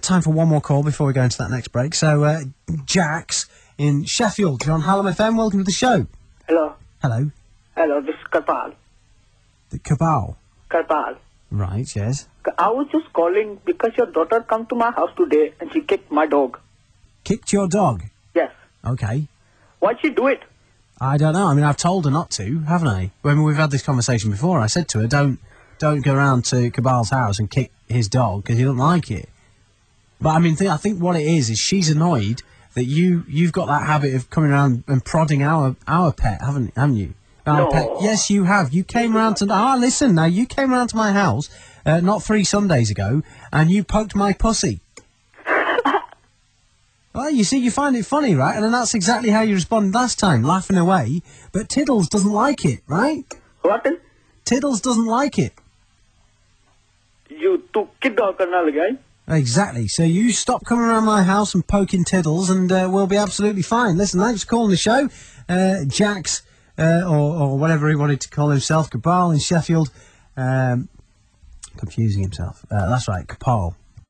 time for one more call before we go into that next break. So, Jax in Sheffield, you're on Hallam FM. Welcome to the show. Hello. Hello. Hello, this is Karpal. The Cabal. Karpal. Right, yes. I was just calling because your daughter come to my house today and she kicked my dog. Kicked your dog? Yes. Okay. Why'd she do it? I don't know. I mean, I've told her not to, haven't I? When we've had this conversation before, I said to her, don't go around to Cabal's house and kick his dog because he doesn't like it. But I mean, I think what it is she's annoyed that you've got that habit of coming around and prodding our pet, haven't you? Our No. pet. Yes, you have. You came round to... listen now. You came round to my house not 3 Sundays ago and you poked my pussy. Well, you see, you find it funny, right? And then that's exactly how you responded last time, laughing away. But Tiddles doesn't like it, right? What? Tiddles doesn't like it. You took kid dog karna laga. Exactly. So you stop coming around my house and poking Tiddles and we'll be absolutely fine. Listen, thanks for calling the show. Jax, or whatever he wanted to call himself, Cabal in Sheffield. Confusing himself. That's right, Capal.